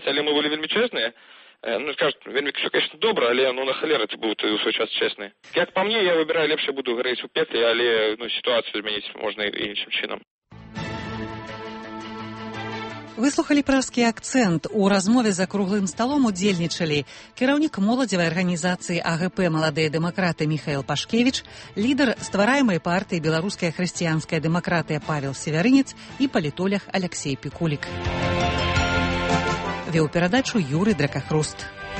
але мы былі вельмі чэсныя. Ну, скажут, вельмі все, конечно, добра, але ну, на халеры ты будут у свой час честные. Как по мне, я выбираю лепше буду гореть у петлі, але ну, ситуацию изменить можно и іншим чином. Выслухалі пражскі акцэнт. У размове за круглым сталом удзельнічалі кіраўнік моладзевай арганізацыі АГП «Маладыя дэмакраты» Міхаэл Пашкевіч, лідар ствараемай партыі «Беларуская хрысціянская дэмакратыя» Павел Севярынец і палітолог Алексей Пікулік. Веў перадачу Юрый Дракахруст.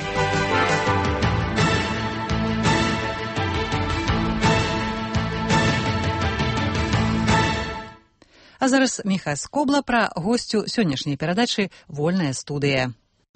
А зараз Міхась Скобла пра госцю сённяшняй перадачы «Вольная студыя».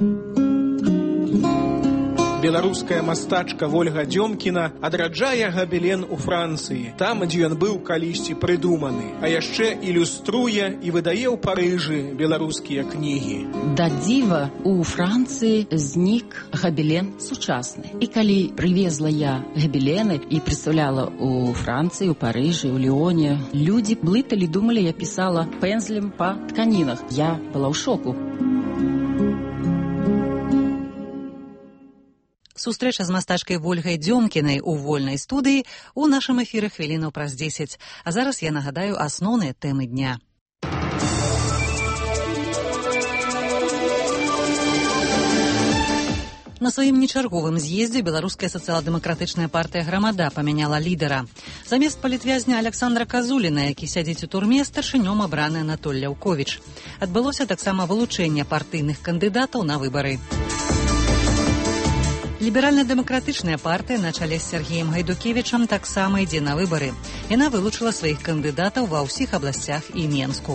Беларуская мастачка Вольга Дзёмкіна адраджае габелен у Францыі, там, дзе ён быў калісьці прыдуманы, а яшчэ ілюструе і выдае ў Парыжы беларускія кнігі. Да дзіва, у Францыі знік габелен сучасны. І калі прывезла я габелены і прадстаўляла у Францыі, у Парыжы, у Ліоне, людзі блыталі, думалі, я пісала пензлем па тканінах. Я была ў шоку. Сустрэча з мастачкай Вольгай Дзёмкінай у вольнай студыі у нашым эфіры хвілінаў праз 10. А зараз я нагадаю асноўныя тэмы дня. На сваім нечарговым з'ездзе беларуская сацыял-дэмакратычная партыя «Грамада» памяняла лідара. Замест палітвязня Александра Казуліна, які сядзіць у турме, старшынём абраны Анатоль Ляўковіч. Адбылося таксама вылучэнне партыйных кандыдатаў на выбары. Ліберальна-дэмакратычная партыя на чале з Сергеем Гайдукевічам таксама ідзе на выбары. Яна вылучыла сваіх кандыдатаў ва ўсіх абласцях і Менску.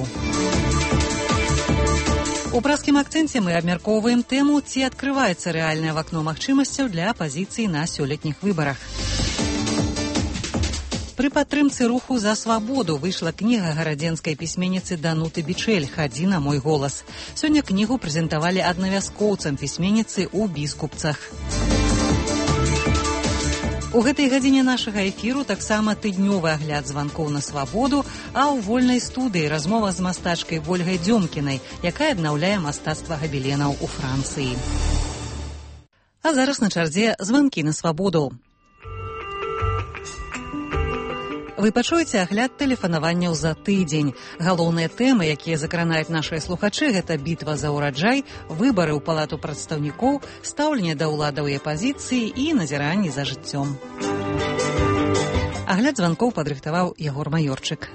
У пражскім акцэнце мы абмяркоўваем тэму, ці адкрываецца рэальнае вакно магчымасцяў для апазіцыі на сёлетніх выбарах. Пры падтрымцы руху за свабоду выйшла кніга гарадзенскай пісьменніцы Дануты Бичэль «Хадзі на мой голас». Сёння кнігу прэзентавалі аднавязкоўцам пісьменніцы ў Біскупцах. У гэтай гадзіне нашага эфіру таксама тыднёвы агляд званкоў на свабоду, а ў вольнай студыі размова з мастачкай Вольгай Дзёмкінай, якая аднаўляе мастацтва габеленаў у Францыі. А зараз на чарзе званкі на свабоду. Вы пачуеце агляд тэлефанаванняў за тыдзень. Галоўныя тэмы, якія закранаюць нашыя слухачы, гэта бітва за ўраджай, выбары ў палату прадстаўнікоў, стаўленне да ўладаў і апазіцыі і назіранні за жыццём. Агляд званкоў падрыхтаваў Ягор Маёрчык.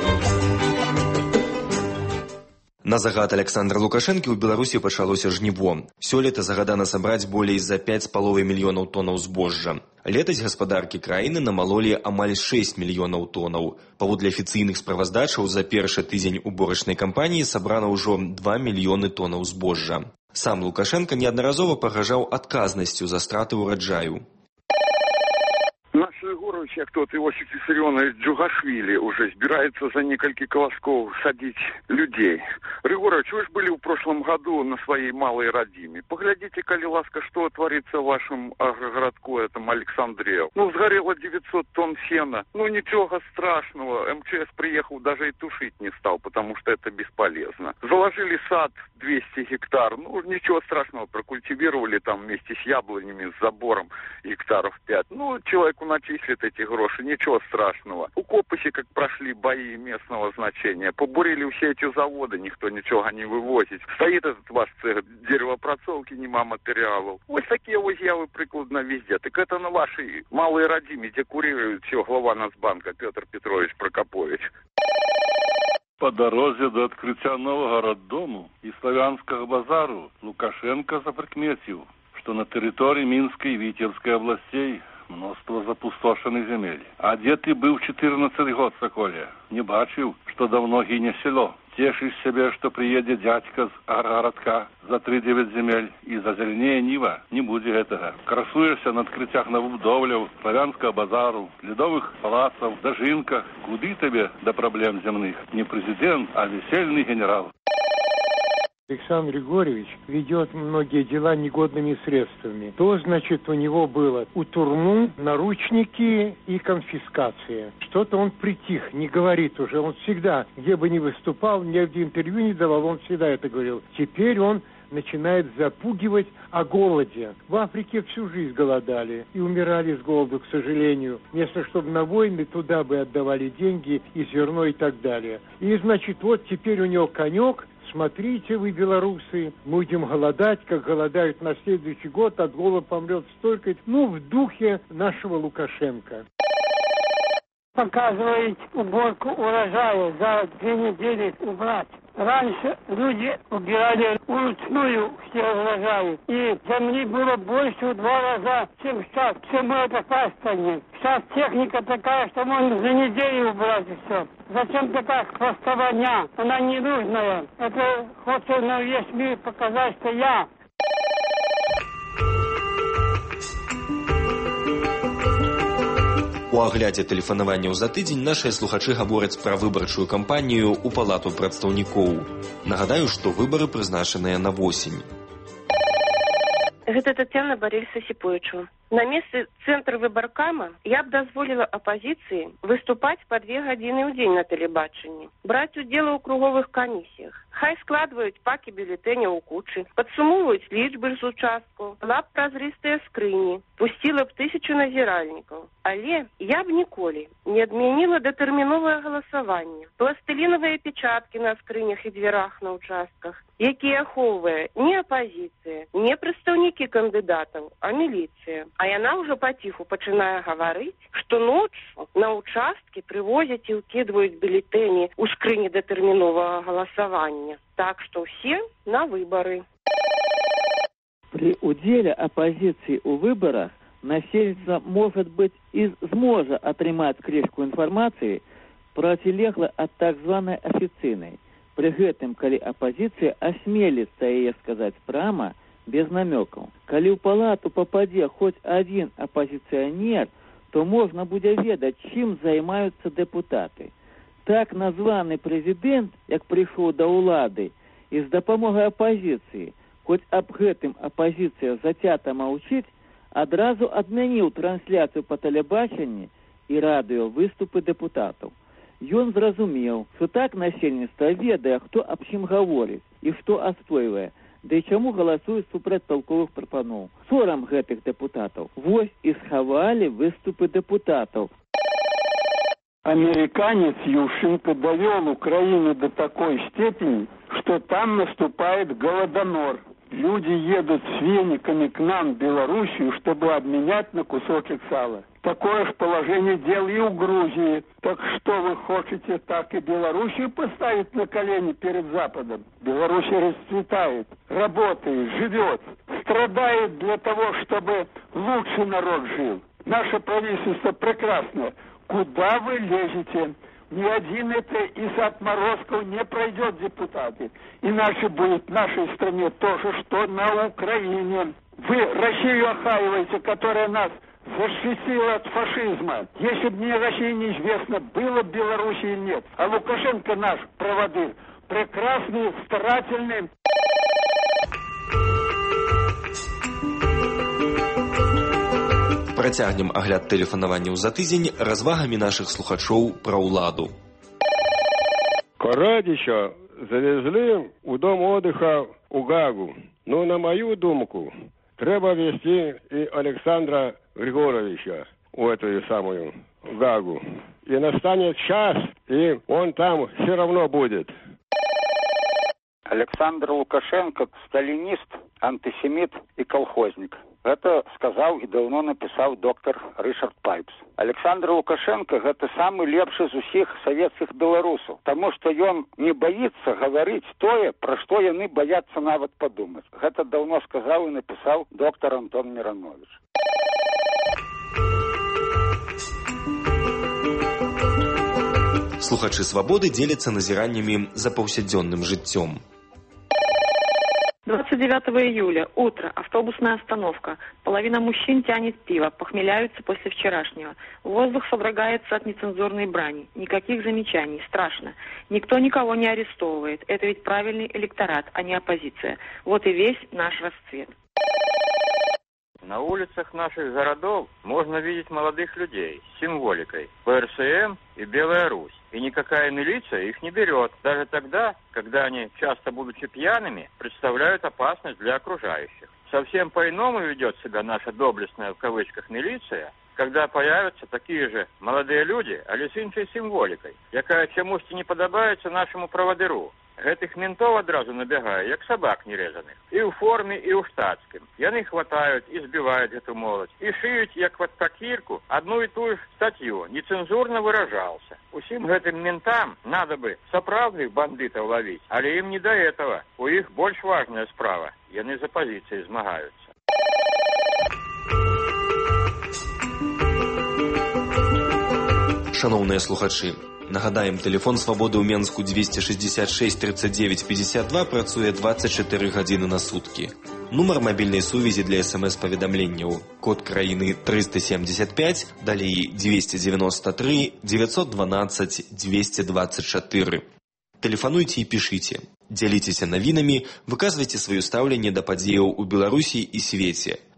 На загад Александра Лукашэнкі ў Беларусі пачалося жніво. Сёлета загадана сабраць болей за 5,5 мільёнаў тонаў збожжа. Летась гаспадаркі краіны намалолі амаль 6 мільёнаў тонаў. Паводле афіцыйных справаздачаў за першы тыдзень уборачнай кампаніі сабрана ўжо 2 мільёны тонаў збожжа. Сам Лукашенко неаднаразова пагражаў адказнасцю за страты ўраджаю. Егорович, як тот Иосиф Виссарионович Джугашвили уже собирается за несколько колосков садить людей. Григорович, вы же были в прошлом году на своей малой родиме. Поглядите, коли ласка, что творится в вашем городку, этом Александрия. Ну, сгорело 900 тонн сена. Ну, ничего страшного. МЧС приехал, даже и тушить не стал, потому что это бесполезно. Заложили сад 200 гектар. Ну, ничего страшного. Прокультивировали там вместе с яблонями, с забором гектаров 5. Ну, человеку начислят эти гроши. Ничего страшного. У Копыси, как прошли бои местного значения, побурили все эти заводы, никто ничего не вывозит. Стоит этот ваш цех деревопроцовки, нема материалов. Вот такие вот явы прикладно везде. Так это на вашей малой родиме, где курирует все глава Нацбанка Петр Петрович Прокопович. По дорозе до открытия нового роддому и Славянского базару Лукашенко заприкметил, что на территории Минской и Витебской областей множество запустошенных земель. А где ты был 14 год, Соколя? Не бачил, что давно гине село. Тешишь себе, что приедет дядька с городка за 3-9 земель и зазеленее Нива. Не будет этого. Красуешься на открытиях новобудовлев, Славянского базару, ледовых палацов, дожинках. Куды тебе до проблем земных? Не президент, а весельный генерал. Александр Григорьевич ведет многие дела негодными средствами. То, значит, у него было у турму, наручники и конфискация. Что-то он притих, не говорит уже. Он всегда, где бы ни выступал, ни в интервью не давал, он всегда это говорил. Теперь он начинает запугивать о голоде. В Африке всю жизнь голодали и умирали с голоду, к сожалению. Вместо чтобы на войны, туда бы отдавали деньги и зерно и так далее. И, значит, вот теперь у него конек. Смотрите вы, белорусы, мы будем голодать, как голодают на следующий год, от голода помрет столько. Ну, в духе нашего Лукашенко. Показывает уборку урожая, за 2 недели убрать. Раньше люди убирали вручную все урожаи, и земли было больше в 2 раза, чем сейчас. Почему это так станет? Сейчас техника такая, что можно за неделю убрать и все. Зачем такая хвостовня? Она ненужная. Это хочется на весь мир показать, что я. У аглядзе тэлефанаванняў за тыдзень нашыя слухачы гавораць пра выбарчую кампанію ў палату прадстаўнікоў. Нагадаю, што выбары прызначаныя на восень. Гэта Тетяна Борисовна Сипуевичева. На месцы цэнтра выбаркама я б дазволіла апазіцыі выступаць па 2 гадзіны ў дзень на тэлебачанні, браць удзел у круговых камісіях. Хай складваюць пакі бюлетэняў у кучы, падсумоўваюць лічбы з участкаў, была б празрыстыя скрыні, пусціла б 1000 назіральнікаў. Але я б ніколі не адмяніла датэрміновае галасаванне, пластылінавыя печаткі на скрынях і дзвярах на участках, якія ахоўвае не апазіцыя, не прадстаўнікі кандыдатаў, а міліцыя. А яна ўжо паціху пачынае гаварыць, што ноччу на участкі прывозяць і ўкідваюць бюлетэні ў скрыні датэрміновага галасавання. Так што ўсе на выбары. При уделе оппозиции у выборах насельніцтва, может быть, и зможа атрымаць крэшку информации, процілегла от так званой афіцыйнай. При гэтым, калі оппозиция осмелится яе сказать прямо, без намеков. Калі ў палату попадзе хоть один оппозиционер, то можно будзе ведаць, чым займаюцца депутаты. Так названы президент, як прыйшоў да ўлады, і з дапамогай оппозиции, хоть аб гэтым оппозиция затята маўчыць, адразу адмяніў трансляцыю па тэлебачанні і радыё выступы депутатаў. Ён зразумеў, што так насельніцтва ведае, хто аб чым гаворыць і што адстойвае, да і чаму галасуюць супраць толковых прапаноў. Сорам гэтых депутатаў. Вось і схавалі выступы депутатаў. Американец Ющенко довел Украину до такой степени, что там наступает голодомор. Люди едут с вениками к нам в Белоруссию, чтобы обменять на кусочек сала. Такое же положение дел и у Грузии. Так что вы хотите, так и Белоруссию поставить на колени перед Западом? Белоруссия расцветает, работает, живет, страдает для того, чтобы лучший народ жил. Наше правительство прекрасное. Куда вы лезете? Ни один это из отморозков не пройдет, депутаты. Иначе будет в нашей стране то же, что на Украине. Вы Россию охаиваете, которая нас защитила от фашизма. Если бы не Россия, неизвестно, было бы Беларуси или нет. А Лукашенко наш проводыр. Прекрасный, старательный. Працягнем агляд тэлефанаванняў за тыдзень развагамі нашых слухачоў пра ўладу. Карадича завезли у дом отдыха у Гагу. Но на мою думку, треба везти и Александра Григоровича в эту самую Гагу. И настанет час, и он там все равно будет. Александр Лукашенко – сталинист, антисемит и колхозник. Это сказал и давно написал доктор Ричард Пайпс. Александр Лукашенко – это самый лепший из усіх советских белорусов, потому что он не боится говорить тое, про что яны боятся нават подумать. Это давно сказал и написал доктор Антон Миронович. Слухачы «Свабоды» дзеляцца назіраннямі за паўсядзённым жыццём. 29 июля. Утро. Автобусная остановка. Половина мужчин тянет пиво, похмеляются после вчерашнего. Воздух содрогается от нецензурной брани. Никаких замечаний. Страшно. Никто никого не арестовывает. Это ведь правильный электорат, а не оппозиция. Вот и весь наш расцвет. На улицах наших городов можно видеть молодых людей с символикой ПРСМ и Белая Русь. И никакая милиция их не берет, даже тогда, когда они, часто будучи пьяными, представляют опасность для окружающих. Совсем по-иному ведет себя наша доблестная в кавычках милиция, когда появятся такие же молодые люди, але з іншою символікою, яка чомусь не подобається нашому проводиру. Гэтых ментов одразу набегае, як собак нерезаных. И в форме, и в штатском. Яны хватают и сбивают эту молодь. И шиют, як под копирку, одну и ту же статью. Нецензурно выражался. Усім гэтым ментам надо бы сапраўдных бандитов ловить. Але им не до этого. У их больше важная справа. Яны за позиции змагаются. Шановныя слухачы, нагадаем, тэлефон свабоды ў Менску 266 39 52 працуе 24 гадзіны на суткі. Нумар мабільнай сувязі для СМС-паведамленняў. Код краіны 375, далей 293 912 224. Тэлефануйце і пішыце. Дзяліцеся навінамі, выказвайце сваё стаўленне да падзеяў у Беларусі і свеце.